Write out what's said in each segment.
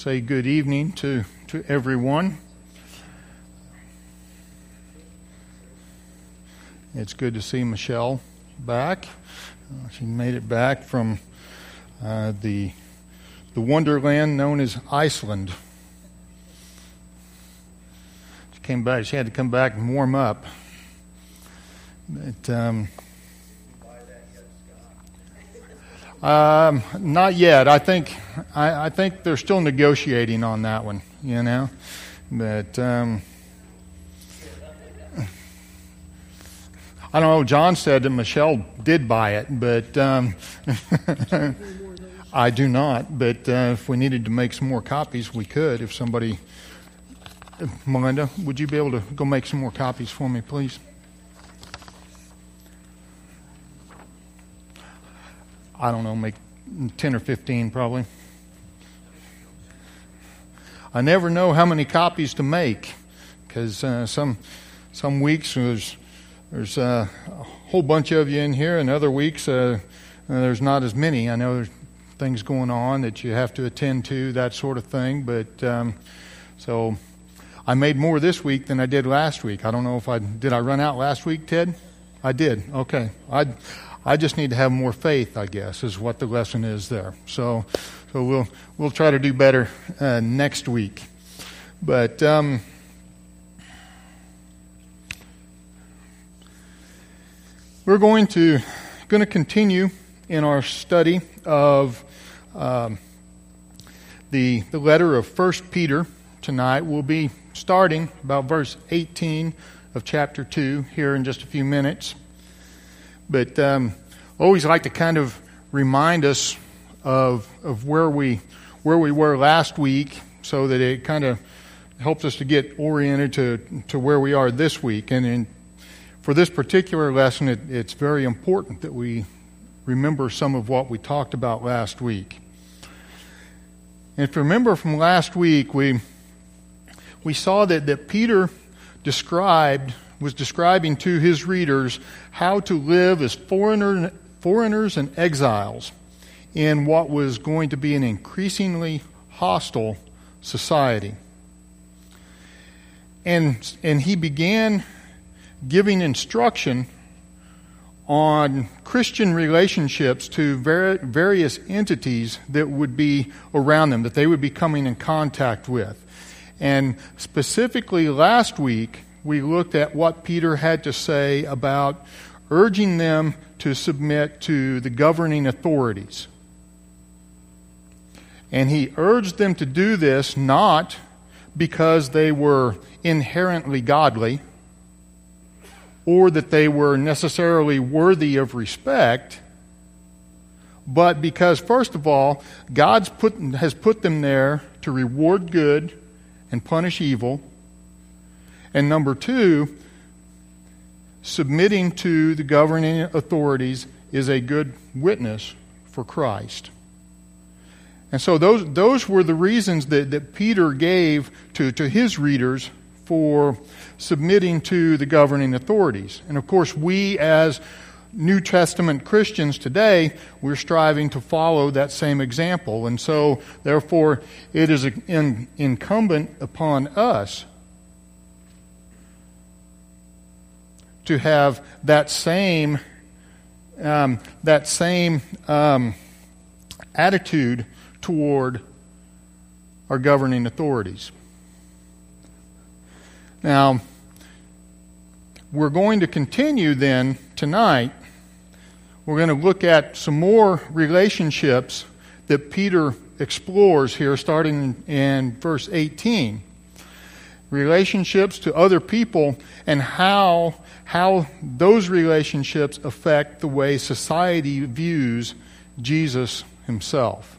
say good evening to everyone. It's good to see Michelle back. She made it back from the wonderland known as Iceland. She came back. She had to come back and warm up. But not yet. I think they're still negotiating on that one. You know, but I don't know. John said that Michelle did buy it, but I do not. But if we needed to make some more copies, we could. If somebody, Melinda, would you be able to go make some more copies for me, please? I don't know, make 10 or 15 probably. I never know how many copies to make because some weeks there's a whole bunch of you in here, and other weeks there's not as many. I know there's things going on that you have to attend to, that sort of thing. But so I made more this week than I did last week. I don't know if did I run out last week, Ted? I did. Okay. I just need to have more faith, I guess, is what the lesson is there. So we'll try to do better next week. But we're going to continue in our study of the letter of 1 Peter tonight. We'll be starting about verse 18 of chapter 2 here in just a few minutes. But I always like to kind of remind us of where we were last week, so that it kind of helps us to get oriented to where we are this week. And for this particular lesson, it's very important that we remember some of what we talked about last week. And if you remember from last week, we saw that Peter was describing to his readers how to live as foreigners and exiles in what was going to be an increasingly hostile society. And he began giving instruction on Christian relationships to various entities that would be around them, that they would be coming in contact with. And specifically last week, we looked at what Peter had to say about urging them to submit to the governing authorities. And he urged them to do this not because they were inherently godly or that they were necessarily worthy of respect, but because, first of all, God has put them there to reward good and punish evil. And number two, submitting to the governing authorities is a good witness for Christ. And so those were the reasons that Peter gave to his readers for submitting to the governing authorities. And of course, we as New Testament Christians today, we're striving to follow that same example. And so, therefore, it is incumbent upon us to have that same attitude toward our governing authorities. Now, we're going to continue then tonight. We're going to look at some more relationships that Peter explores here, starting in verse 18. Relationships to other people and how those relationships affect the way society views Jesus himself.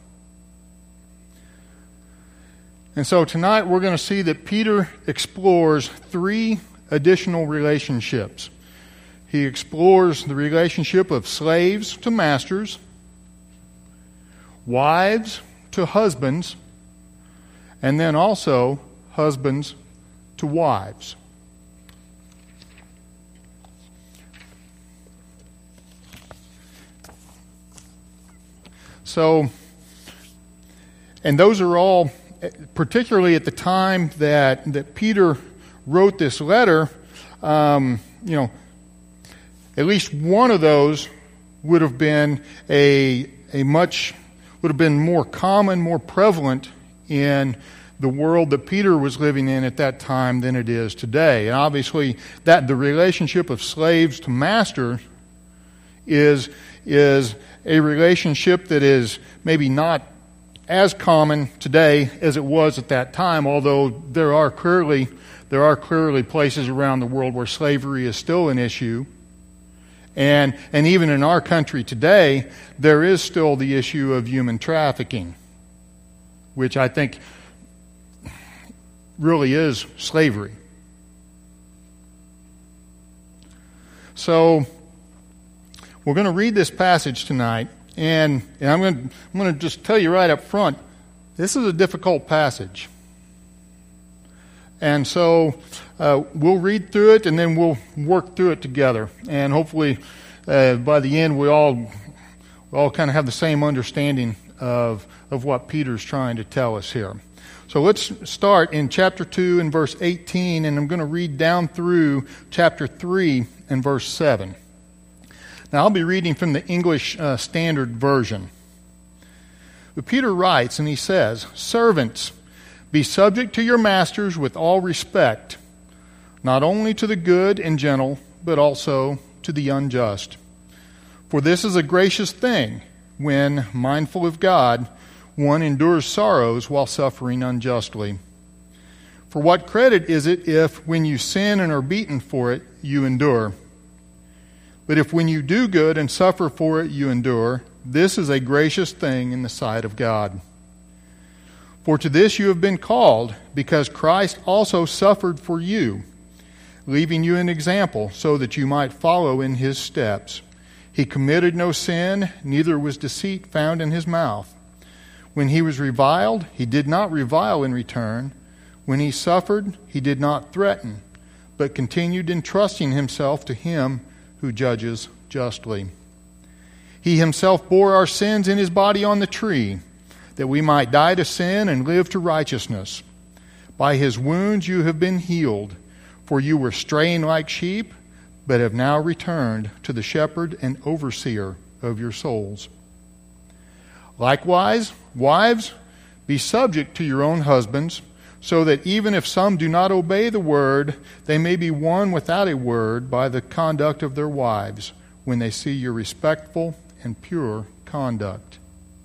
And so tonight we're going to see that Peter explores 3 additional relationships. He explores the relationship of slaves to masters, wives to husbands, and then also husbands to wives. So, and those are all particularly at the time that Peter wrote this letter, at least one of those would have been more common, more prevalent in the world that Peter was living in at that time than it is today. And obviously, that the relationship of slaves to masters is a relationship that is maybe not as common today as it was at that time, although there are clearly places around the world where slavery is still an issue. And even in our country today, there is still the issue of human trafficking, which I think really is slavery. So we're going to read this passage tonight, and I'm going to just tell you right up front, this is a difficult passage. And so we'll read through it, and then we'll work through it together. And hopefully by the end we all kind of have the same understanding of what Peter's trying to tell us here. So let's start in chapter 2 and verse 18, and I'm going to read down through chapter 3 and verse 7. Now I'll be reading from the English Standard Version. But Peter writes, and he says, "Servants, be subject to your masters with all respect, not only to the good and gentle, but also to the unjust. For this is a gracious thing, when, mindful of God, one endures sorrows while suffering unjustly. For what credit is it if, when you sin and are beaten for it, you endure? But if when you do good and suffer for it, you endure, this is a gracious thing in the sight of God. For to this you have been called, because Christ also suffered for you, leaving you an example, so that you might follow in his steps. He committed no sin, neither was deceit found in his mouth. When he was reviled, he did not revile in return. When he suffered, he did not threaten, but continued entrusting himself to him who judges justly. He himself bore our sins in his body on the tree, that we might die to sin and live to righteousness. By his wounds you have been healed, for you were straying like sheep, but have now returned to the shepherd and overseer of your souls. Likewise, wives, be subject to your own husbands, so that even if some do not obey the word, they may be won without a word by the conduct of their wives, when they see your respectful and pure conduct.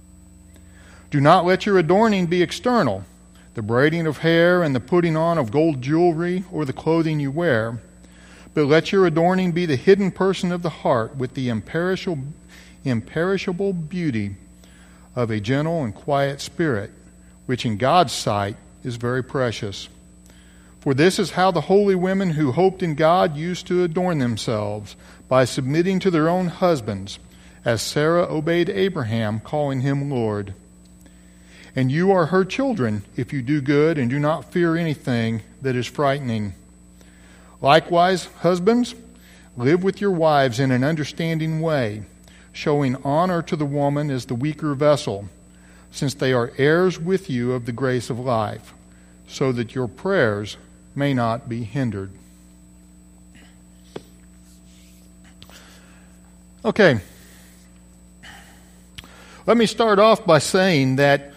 Do not let your adorning be external, the braiding of hair and the putting on of gold jewelry or the clothing you wear, but let your adorning be the hidden person of the heart with the imperishable beauty of a gentle and quiet spirit, which in God's sight is very precious. For this is how the holy women who hoped in God used to adorn themselves, by submitting to their own husbands, as Sarah obeyed Abraham, calling him Lord. And you are her children, if you do good and do not fear anything that is frightening. Likewise, husbands, live with your wives in an understanding way, showing honor to the woman as the weaker vessel, since they are heirs with you of the grace of life, so that your prayers may not be hindered." Okay. Let me start off by saying that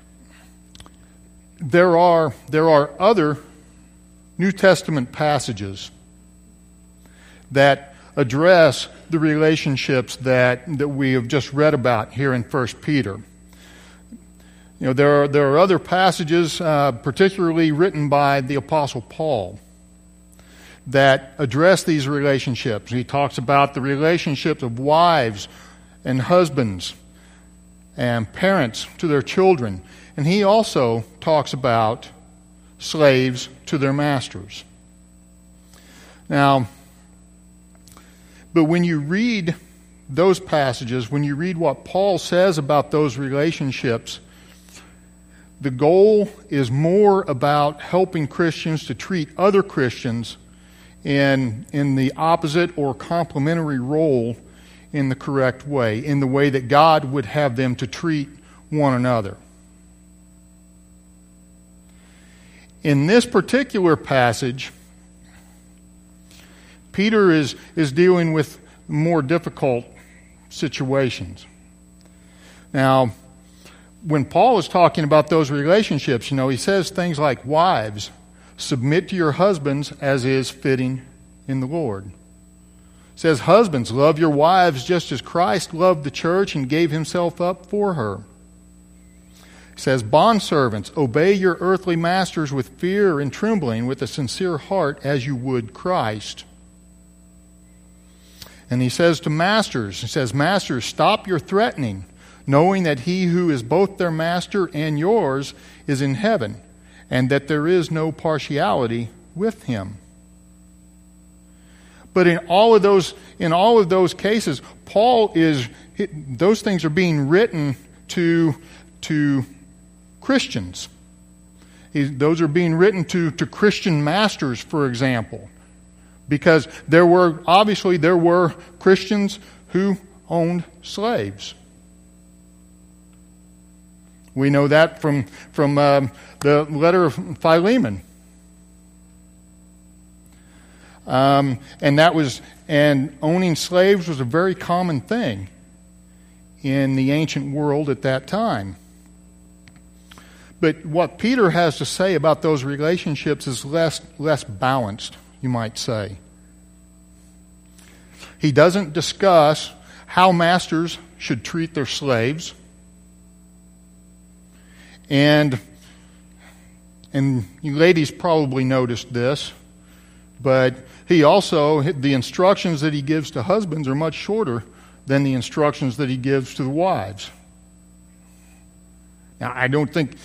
there are other New Testament passages that address the relationships that we have just read about here in 1 Peter. There are other passages, particularly written by the Apostle Paul, that address these relationships. He talks about the relationships of wives and husbands and parents to their children. And he also talks about slaves to their masters. Now, but when you read those passages, when you read what Paul says about those relationships, the goal is more about helping Christians to treat other Christians in the opposite or complementary role in the correct way, in the way that God would have them to treat one another. in this particular passage, Peter is dealing with more difficult situations. Now, when Paul is talking about those relationships, he says things like, wives, submit to your husbands as is fitting in the Lord. He says, husbands, love your wives just as Christ loved the church and gave himself up for her. He says, bondservants, obey your earthly masters with fear and trembling, with a sincere heart as you would Christ. And he says to masters, masters, stop your threatening, knowing that he who is both their master and yours is in heaven, and that there is no partiality with him. But in all of those cases, those things are being written to Christians. Those are being written to Christian masters, for example. Because there were Christians who owned slaves. We know that from the letter of Philemon. And owning slaves was a very common thing in the ancient world at that time. But what Peter has to say about those relationships is less balanced, you might say. He doesn't discuss how masters should treat their slaves. And you ladies probably noticed this, but the instructions that he gives to husbands are much shorter than the instructions that he gives to the wives. Now, I don't think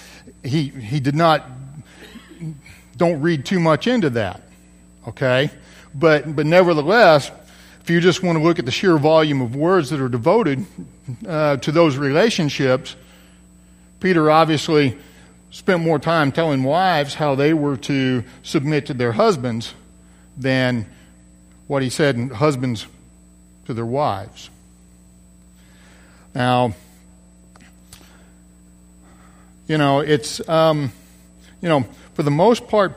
don't read too much into that, okay? But nevertheless, if you just want to look at the sheer volume of words that are devoted to those relationships, Peter obviously spent more time telling wives how they were to submit to their husbands than what he said husbands to their wives. Now, it's for the most part,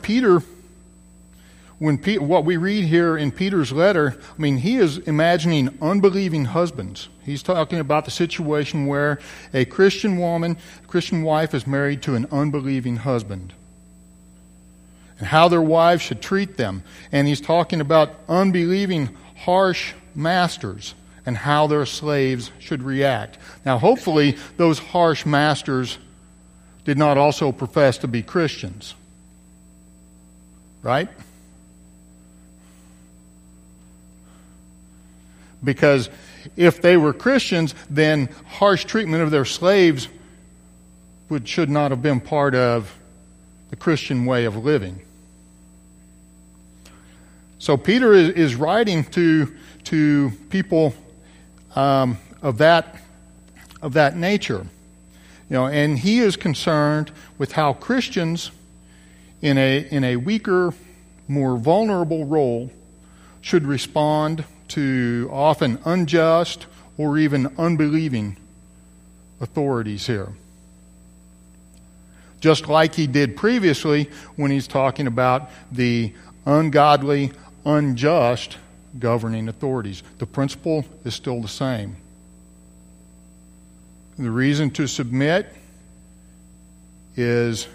what we read here in Peter's letter, he is imagining unbelieving husbands. He's talking about the situation where a Christian wife is married to an unbelieving husband, and how their wives should treat them. And he's talking about unbelieving, harsh masters and how their slaves should react. Now, hopefully, those harsh masters did not also profess to be Christians. Right? Because if they were Christians, then harsh treatment of their slaves should not have been part of the Christian way of living. So Peter is writing to people of that nature, and he is concerned with how Christians in a weaker, more vulnerable role should respond to often unjust or even unbelieving authorities here. Just like he did previously when he's talking about the ungodly, unjust governing authorities. The principle is still the same. The reason to submit is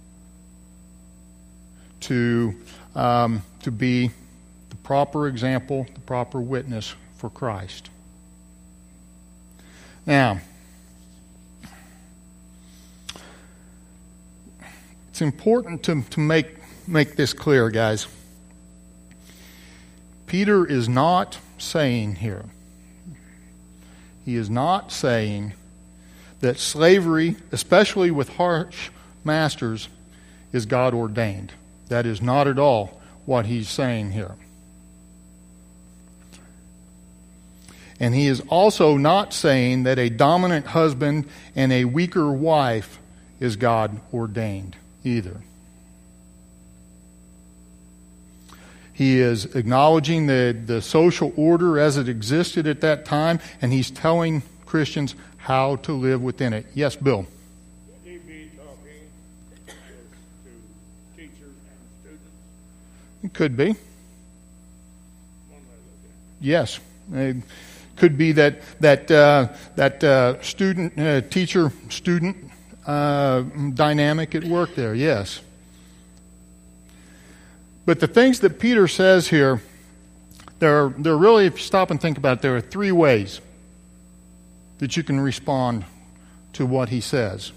to be the proper example, the proper witness for Christ. Now, it's important to make this clear, guys. Peter is not saying here, he is not saying that slavery, especially with harsh masters, is God ordained. That is not at all what he's saying here. And he is also not saying that a dominant husband and a weaker wife is God ordained either. He is acknowledging the social order as it existed at that time, and he's telling Christians how to live within it. Yes, Bill? Would he be talking to teachers It could be. Yes. It could be that student teacher student dynamic at work there. Yes. But the things that Peter says here, there really, if you stop and think about it, there are three ways that you can respond to what he says.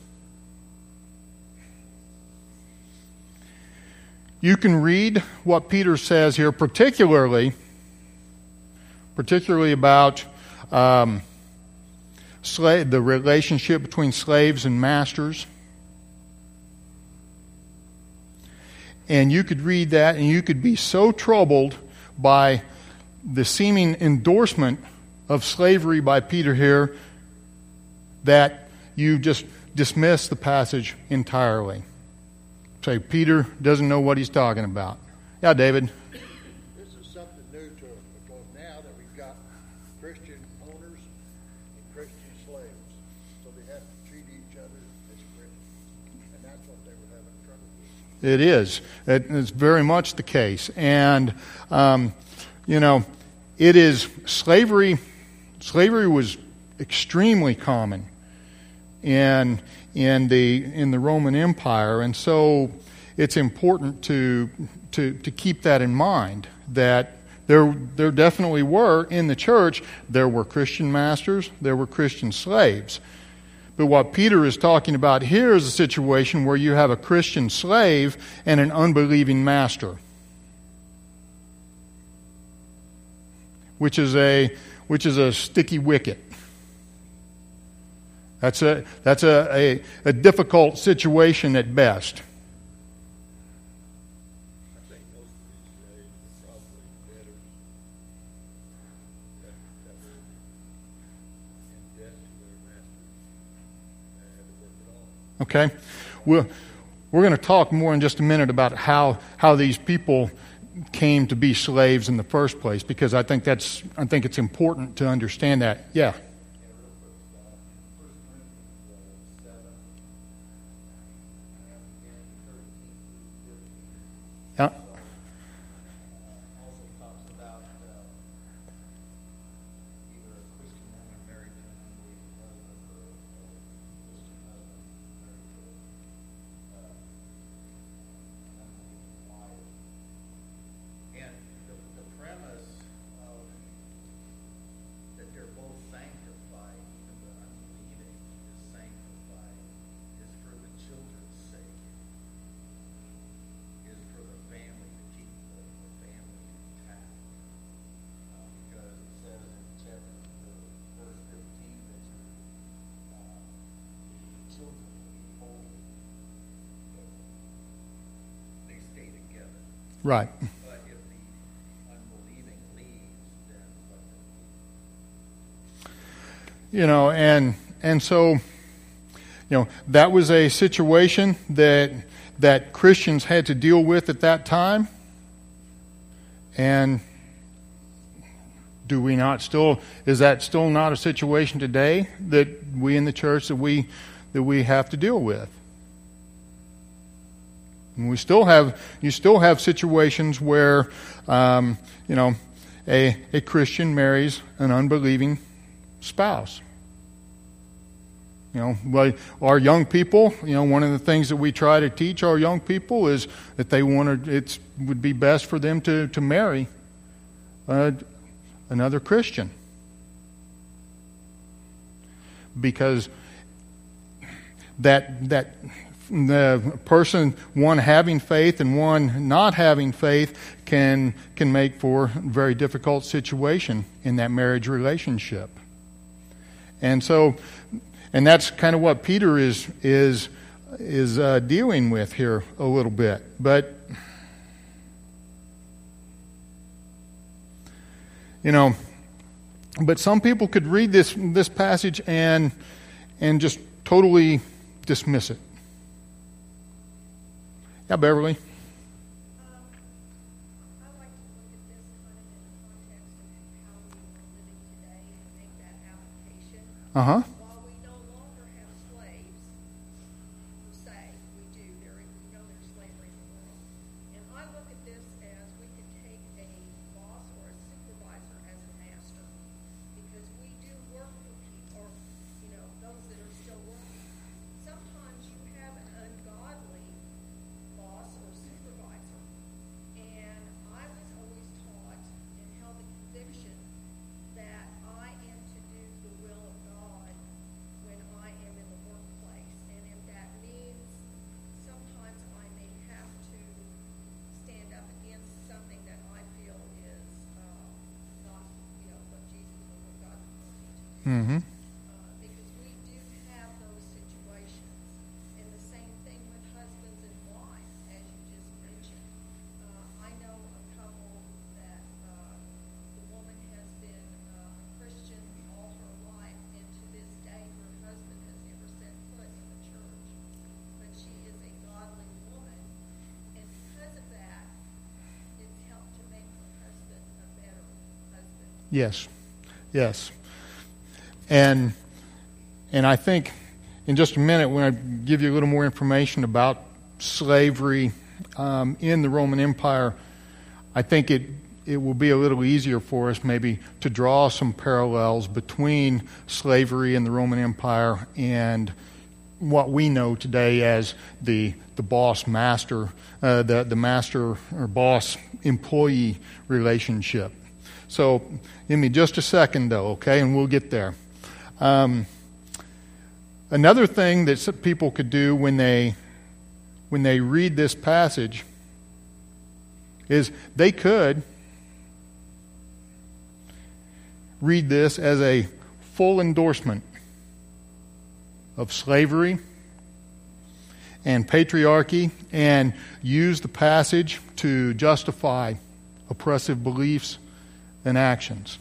You can read what Peter says here, particularly about the relationship between slaves and masters. And you could read that and you could be so troubled by the seeming endorsement of slavery by Peter here that you just dismiss the passage entirely. Say, Peter doesn't know what he's talking about. Yeah, David? This is something new to us because now that we've got Christian owners and Christian slaves, so they have to treat each other as Christians. And that's what they were having trouble with. It is. It's very much the case. And, it is slavery. Slavery was extremely common in the Roman Empire, and so it's important to keep that in mind, that there definitely were in the church, there were Christian masters, there were Christian slaves. But what Peter is talking about here is a situation where you have a Christian slave and an unbelieving master, which is a sticky wicket. That's a difficult situation at best. I think most of these slaves were probably debtors that were in debt to their masters and had to work it all. Okay. We're going to talk more in just a minute about how these people came to be slaves in the first place, because I think it's important to understand that. Yeah. Yeah. Also talks about either a Christian woman married to an unbelieving husband or a Christian husband married to an unbelieving wife. And the premise of that they're both sanctified, even the unbelieving is sanctified, is for the children's sake. Is for the family, to keep the family intact. Because it says in verse 15 that the children will be holy. They stay together. Right. But if the unbelieving leaves, then what do? And so, that was a situation that Christians had to deal with at that time. And is that still not a situation today that we in the church that we have to deal with? And you still have situations where a Christian marries an unbelieving spouse. Our young people, one of the things that we try to teach our young people is that it would be best for them to marry another Christian. Because that the person, one having faith and one not having faith, can make for a very difficult situation in that marriage relationship. And so, and that's kind of what Peter is dealing with here a little bit. But but some people could read this passage and just totally dismiss it. Yeah, Beverly. I like to look at this kind of in the context of how we are living today and make that application. Uh-huh. While we no longer have slaves, per se, we do. We know there's slavery in the world. And I look at this as we Mm-hmm. Because we do have those situations. And the same thing with husbands and wives, as you just mentioned. I know a couple that the woman has been a Christian all her life, and to this day her husband has never set foot in the church. But she is a godly woman, and because of that, it's helped to make her husband a better husband. Yes. Yes. And I think in just a minute, when I give you a little more information about slavery in the Roman Empire, I think it will be a little easier for us maybe to draw some parallels between slavery in the Roman Empire and what we know today as the boss-master, the master or boss-employee relationship. So give me just a second, though, okay, and we'll get there. Another thing that people could do when they read this passage is they could read this as a full endorsement of slavery and patriarchy and use the passage to justify oppressive beliefs and actions.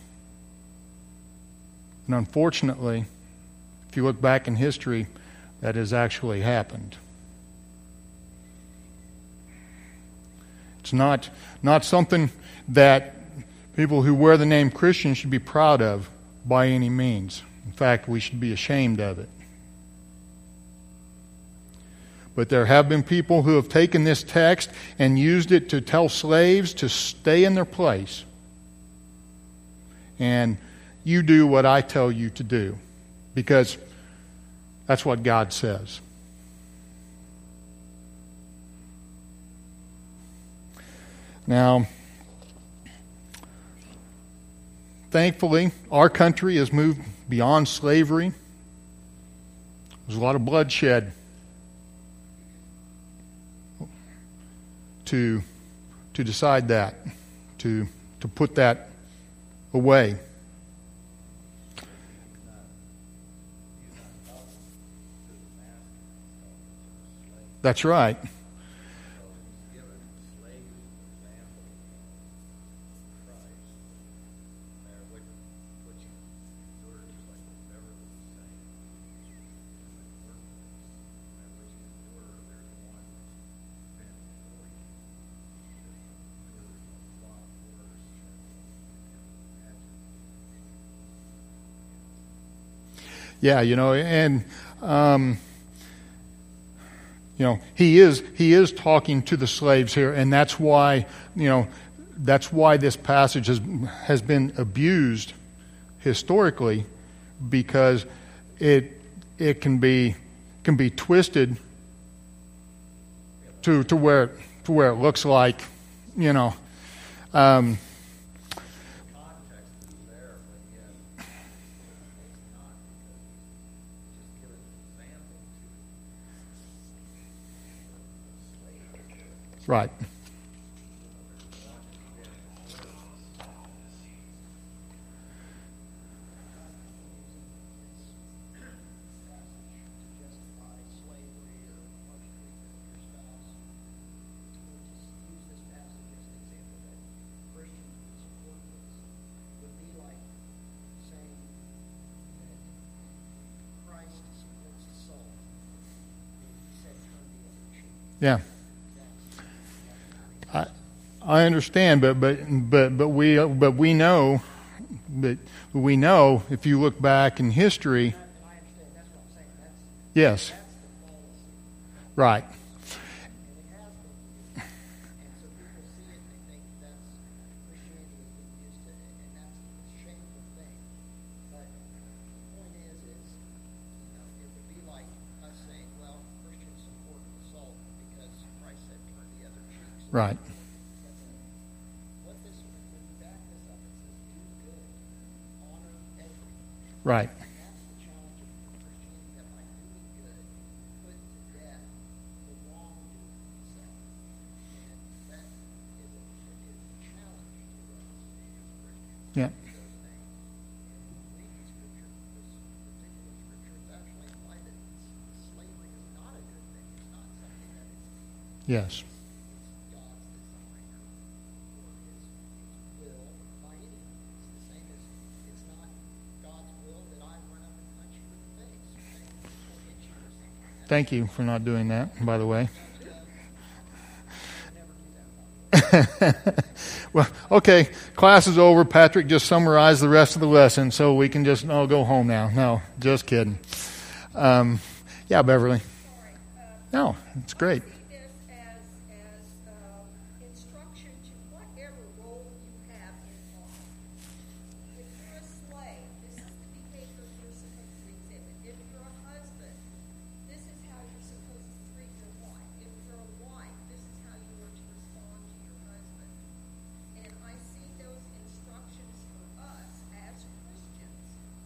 And unfortunately, if you look back in history, that has actually happened. It's not something that people who wear the name Christian should be proud of by any means. In fact, we should be ashamed of it. But there have been people who have taken this text and used it to tell slaves to stay in their place. And you do what I tell you to do, because that's what God says. Now, thankfully, our country has moved beyond slavery. There's a lot of bloodshed to decide that, to put that away. That's right. Yeah, and he is talking to the slaves here, and that's why this passage has been abused historically, because it can be twisted to where it looks like, right. Yeah. I understand, but we know if you look back in history. Yes. Right. Right. Right. Yeah. Yes. God's design or his will by any means. It's the same as it's not God's will that I run up and punch you in the face, okay? Or hit you or something. Thank you for not doing that, by the way. Well, okay, class is over. Patrick just summarized the rest of the lesson, so we can just go home now. No, just kidding. Yeah, Beverly. Sorry. No, it's great. I see this as instruction to whatever role you have in life. If you're a slave, this is the behavior you're supposed to exhibit. If you're a husband, this is how you're supposed to treat your wife. If you're a wife, this is how you are to respond to your husband. And I see those instructions for us as Christians,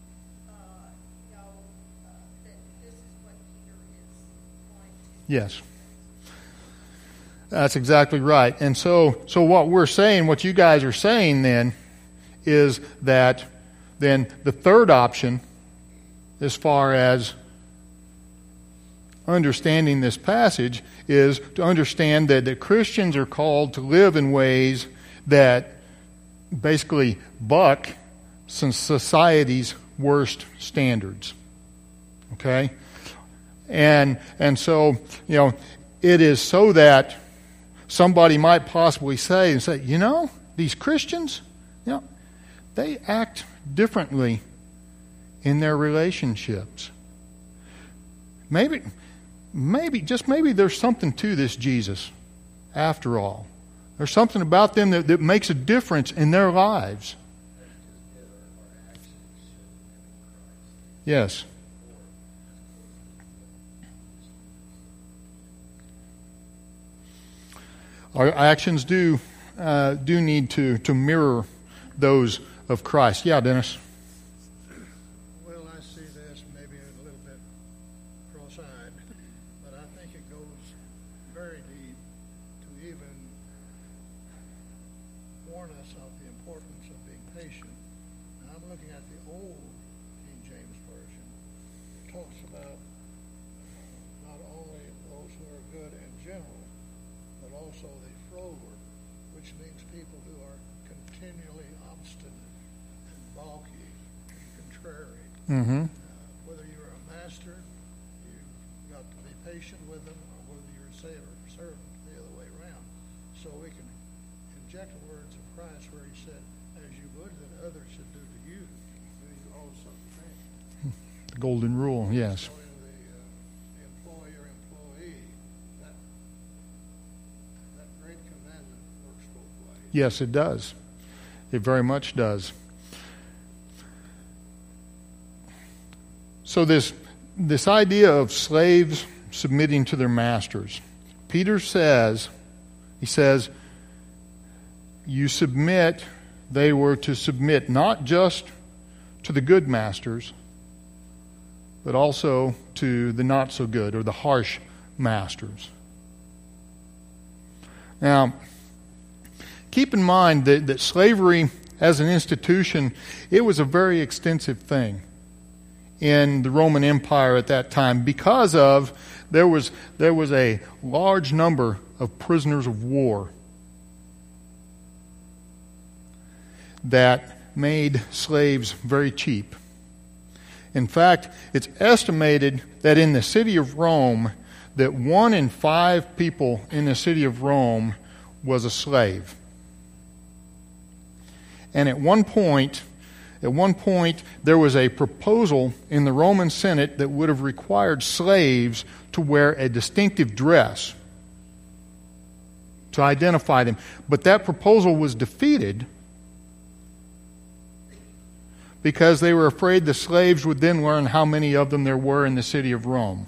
that this is what Peter is trying to. Yes. That's exactly right. And so what we're saying, what you guys are saying then, is that then the third option, as far as understanding this passage, is to understand that the Christians are called to live in ways that basically buck some society's worst standards. Okay? And so, it is so that somebody might possibly say, these Christians, they act differently in their relationships. Maybe there's something to this Jesus after all. There's something about them that makes a difference in their lives. Yes. Our actions do need to mirror those of Christ. Yeah, Dennis. Well, I see this maybe a little bit cross-eyed, but I think it goes very deep to even warn us of the importance of being patient. And I'm looking at the old King James Version. It talks about not only those who are good and gentle, but also the froward, which means people who are continually obstinate and balky and contrary. Mm-hmm. Whether you're a master, you've got to be patient with them, or whether you're a servant, the other way around. So we can inject the words of Christ where he said, as you would that others should do to you, do you also the same. The golden rule, yes. So in the employer-employee, that great commandment works both ways. Yes, it does. It very much does. So this idea of slaves submitting to their masters, Peter says, you submit, they were to submit not just to the good masters, but also to the not so good or the harsh masters. Now, keep in mind that slavery as an institution, it was a very extensive thing in the Roman Empire at that time because of there was a large number of prisoners of war that made slaves very cheap. In fact, it's estimated that in the city of Rome, that 1 in 5 people in the city of Rome was a slave. And at one point, there was a proposal in the Roman Senate that would have required slaves to wear a distinctive dress to identify them. But that proposal was defeated because they were afraid the slaves would then learn how many of them there were in the city of Rome.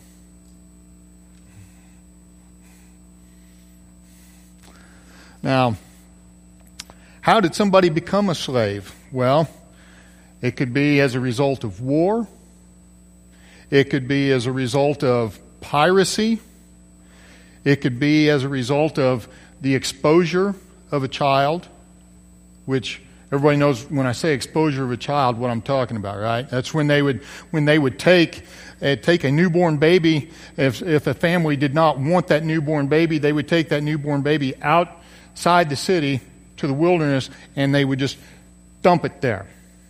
Now, how did somebody become a slave? Well, it could be as a result of war. It could be as a result of piracy. It could be as a result of the exposure of a child, which everybody knows when I say exposure of a child what I'm talking about, right? That's when they would take take a newborn baby. If a family did not want that newborn baby, they would take that newborn baby outside the city to the wilderness, and they would just dump it there.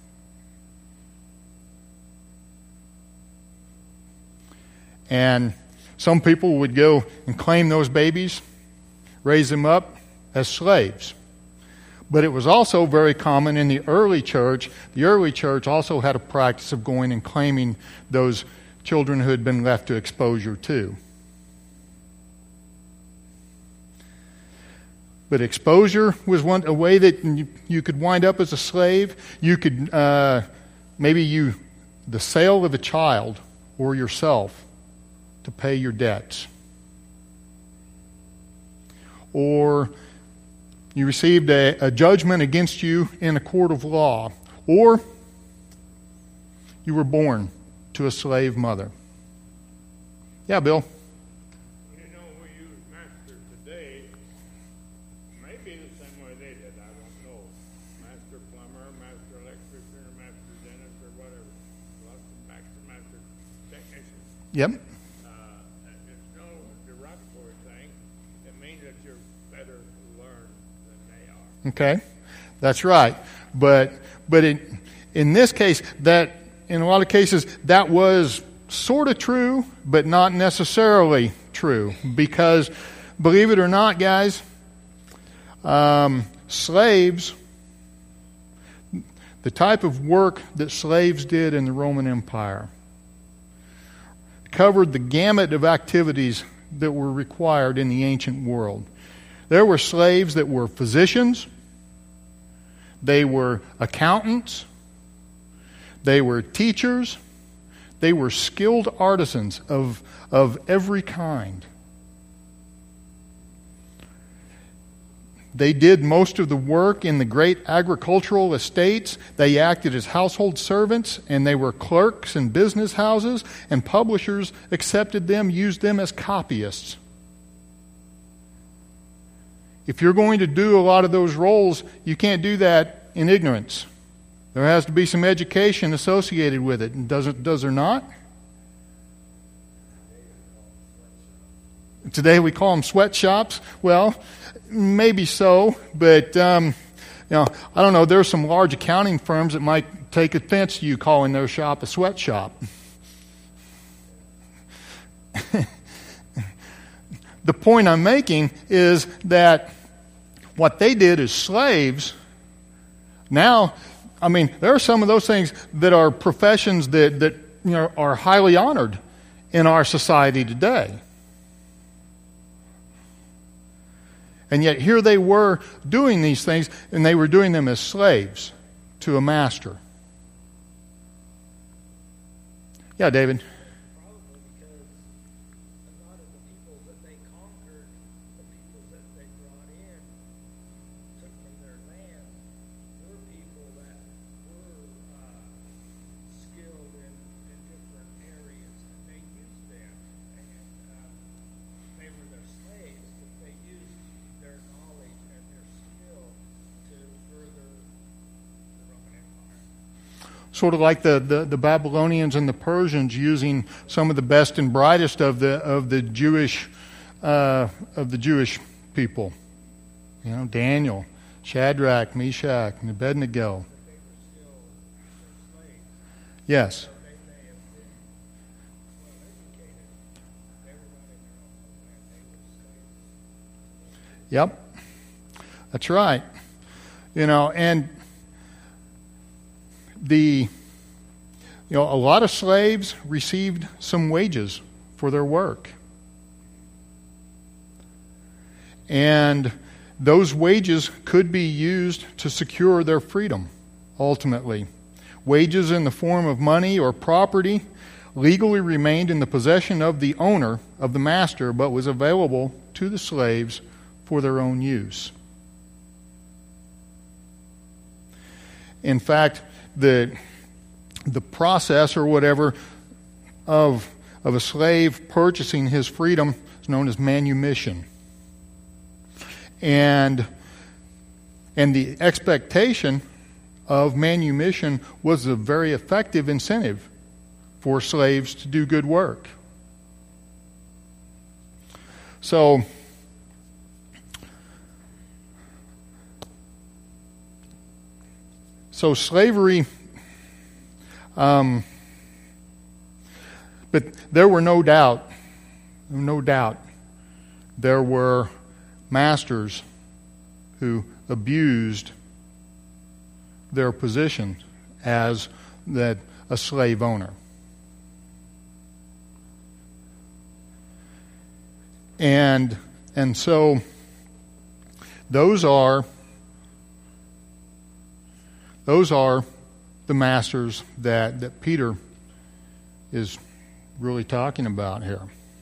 And some people would go and claim those babies, raise them up as slaves. But it was also very common in the early church. The early church also had a practice of going and claiming those children who had been left to exposure too. But exposure was a way that you could wind up as a slave. You could, the sale of a child or yourself to pay your debts. Or you received a judgment against you in a court of law. Or you were born to a slave mother. Yeah, Bill? You know, we use master today. Maybe the same way they did, I don't know. Master plumber, master electrician, or master dentist, or whatever. Lots of master technician. Yep. It's no derogatory thing. It means that you're better learned than they are. Okay, that's right. But in this case, that in a lot of cases that was sort of true, but not necessarily true, because believe it or not, guys, slaves, the type of work that slaves did in the Roman Empire covered the gamut of activities that were required in the ancient world. There were slaves that were physicians, they were accountants, they were teachers, they were skilled artisans of every kind. They did most of the work in the great agricultural estates. They acted as household servants, and they were clerks in business houses, and publishers accepted them, used them as copyists. If you're going to do a lot of those roles, you can't do that in ignorance. There has to be some education associated with it. Does there not? Today we call them sweatshops. Well, maybe so, but I don't know. There are some large accounting firms that might take offense to you calling their shop a sweatshop. The point I'm making is that what they did as slaves, now, there are some of those things that are professions that are highly honored in our society today. And yet here they were doing these things, and they were doing them as slaves to a master. Yeah, David? Probably because a lot of the people that they conquered, the people that they brought in, took from their land, were people that were skilled in different areas, and they used them. And they were their slaves, but they used their knowledge and their skill to further the Roman Empire. Sort of like the Babylonians and the Persians using some of the best and brightest of the Jewish people. Daniel, Shadrach, Meshach, and Abednego. Yes. Yep. That's right. And a lot of slaves received some wages for their work. And those wages could be used to secure their freedom, ultimately. Wages in the form of money or property legally remained in the possession of the owner, of the master, but was available to the slaves for their own use. In fact, the process or whatever of a slave purchasing his freedom is known as manumission. And the expectation of manumission was a very effective incentive for slaves to do good work. So slavery, but there were no doubt, there were masters who abused their position as a slave owner. And so those are the masters that Peter is really talking about here.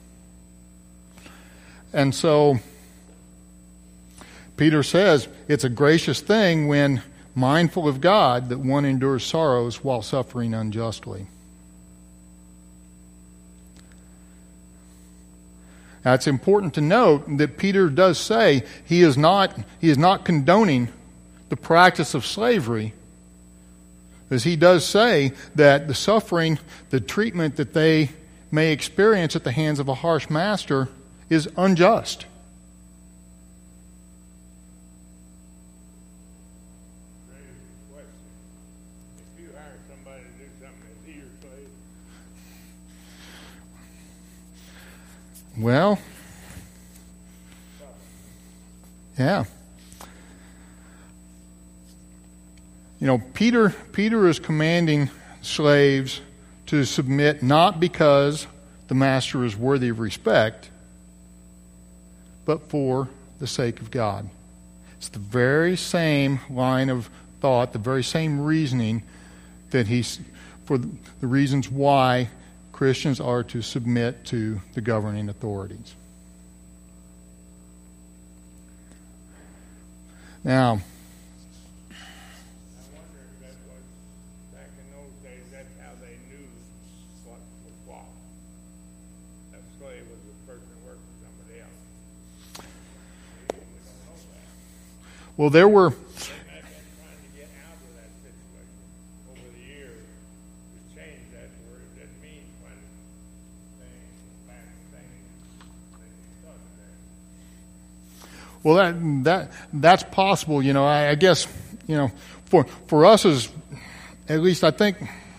And so Peter says it's a gracious thing when mindful of God that one endures sorrows while suffering unjustly. Now it's important to note that Peter does say he is not condoning the practice of slavery, as he does say that the suffering, the treatment that they may experience at the hands of a harsh master is unjust. If you hire somebody to do something, is he your slave? Well, yeah. You know, Peter is commanding slaves to submit not because the master is worthy of respect, but for the sake of God. It's the very same line of thought, the very same reasoning that for the reasons why Christians are to submit to the governing authorities. Now, I wonder if that was, back in those days, that's how they knew what was what. A slave was a person who worked for somebody else. We don't know that. well, there were... They may have been trying to get out of that situation over the years to change that word. It didn't mean when bad things stuck there. Well, that's possible. You know, I guess, you know, for us as, at least I think,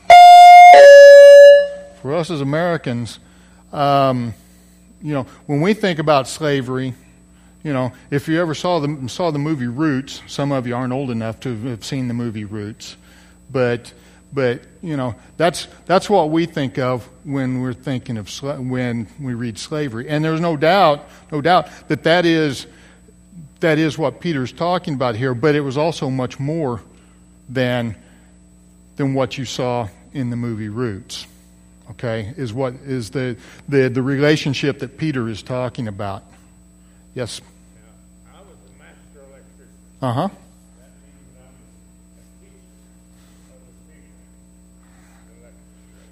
for us as Americans, you know, when we think about slavery, you know, if you ever saw the movie Roots, some of you aren't old enough to have seen the movie Roots, but you know, that's what we think of when we're thinking of when we read slavery, and there's no doubt that is what Peter's talking about here, but it was also much more than what you saw in the movie Roots. Okay, is what is the relationship that Peter is talking about. Yes. Now, I was a master electrician. Uh-huh. That means I'm a teacher of the future. Electrician.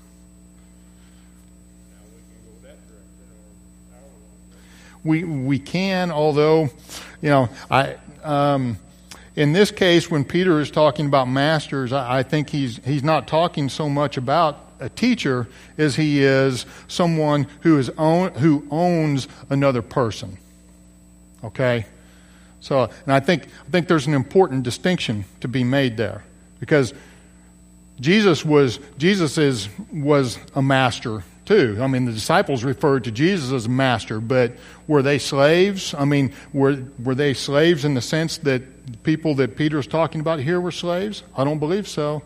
Now we can go that direction or our one. We can, although, you know, in this case, when Peter is talking about masters, I think he's not talking so much about a teacher as he is someone who owns another person. Okay, so and I think there's an important distinction to be made there, because Jesus was a master too. I mean, the disciples referred to Jesus as a master, but were they slaves? I mean, were they slaves in the sense that the people that Peter is talking about here were slaves? I don't believe so.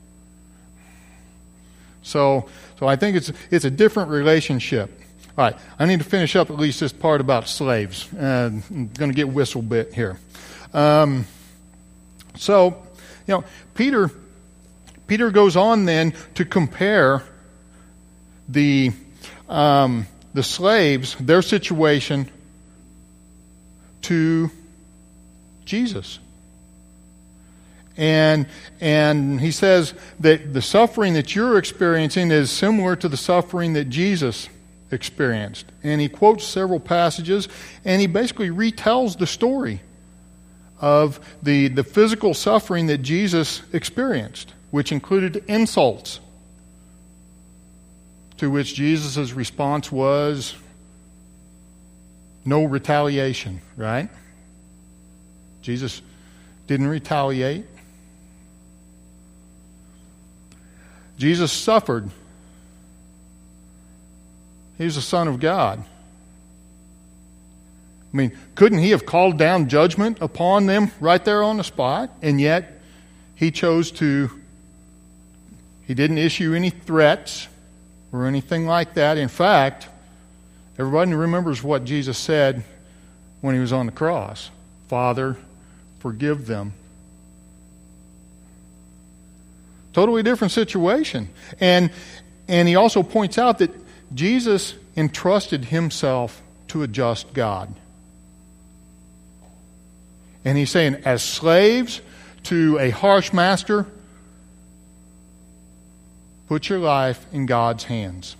So I think it's a different relationship. All right, I need to finish up at least this part about slaves. I'm going to get whistle bit here. So, you know, Peter goes on then to compare the slaves, their situation, to Jesus. And he says that the suffering that you're experiencing is similar to the suffering that Jesus experienced. And he quotes several passages, and he basically retells the story of the physical suffering that Jesus experienced, which included insults, to which Jesus' response was no retaliation, right? Jesus didn't retaliate. Jesus suffered. He was the Son of God. I mean, couldn't he have called down judgment upon them right there on the spot? And yet, he chose to, he didn't issue any threats or anything like that. In fact, everybody remembers what Jesus said when he was on the cross. Father, forgive them. Totally different situation. And he also points out that Jesus entrusted himself to a just God. And he's saying, as slaves to a harsh master, put your life in God's hands.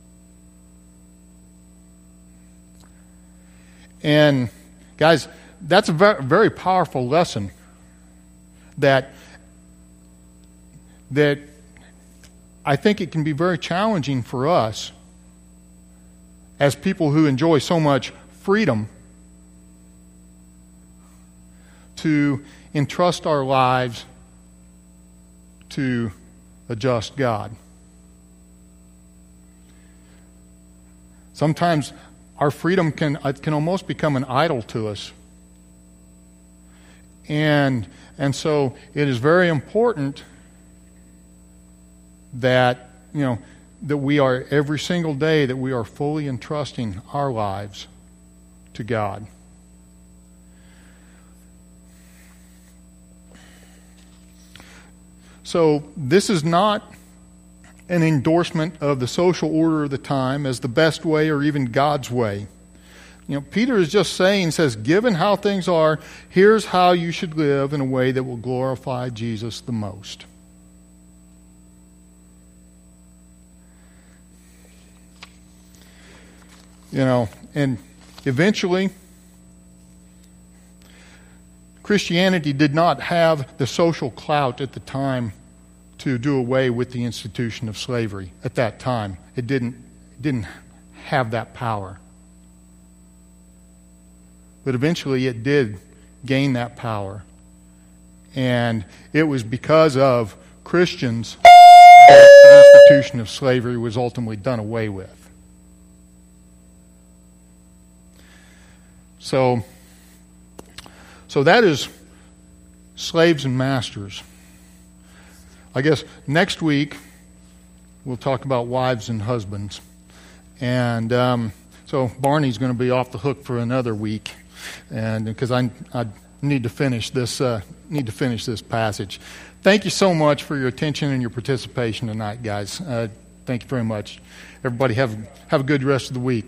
And guys, that's a very, very powerful lesson that I think it can be very challenging for us as people who enjoy so much freedom to entrust our lives to a just God. Sometimes our freedom can almost become an idol to us. And so it is very important that, that we are every single day that we are fully entrusting our lives to God. So this is not an endorsement of the social order of the time as the best way or even God's way. Peter is just says, given how things are, here's how you should live in a way that will glorify Jesus the most. And eventually, Christianity did not have the social clout at the time to do away with the institution of slavery. At that time, it didn't have that power. But eventually it did gain that power. And it was because of Christians that the institution of slavery was ultimately done away with. So that is slaves and masters. I guess next week we'll talk about wives and husbands. And so Barney's going to be off the hook for another week, and because I need to finish this passage. Thank you so much for your attention and your participation tonight, guys. Thank you very much. Everybody have a good rest of the week.